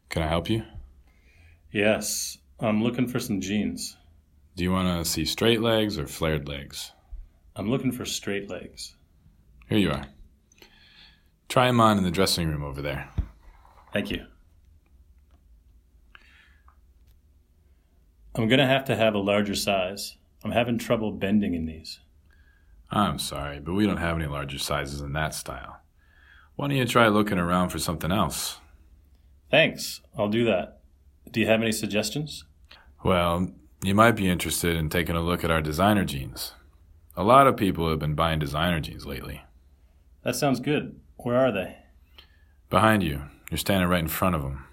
Can I help you? Yes, I'm looking for some jeans. Do you want to see straight legs or flared legs? I'm looking for straight legs. Here you are. Try them on in the dressing room over there. Thank you. I'm going to have a larger size. I'm having trouble bending in these. I'm sorry, but we don't have any larger sizes in that style. Why don't you try looking around for something else? Thanks, I'll do that. Do you have any suggestions? Well, you might be interested in taking a look at our designer jeans. A lot of people have been buying designer jeans lately. That sounds good. Where are they? Behind you. You're standing right in front of them.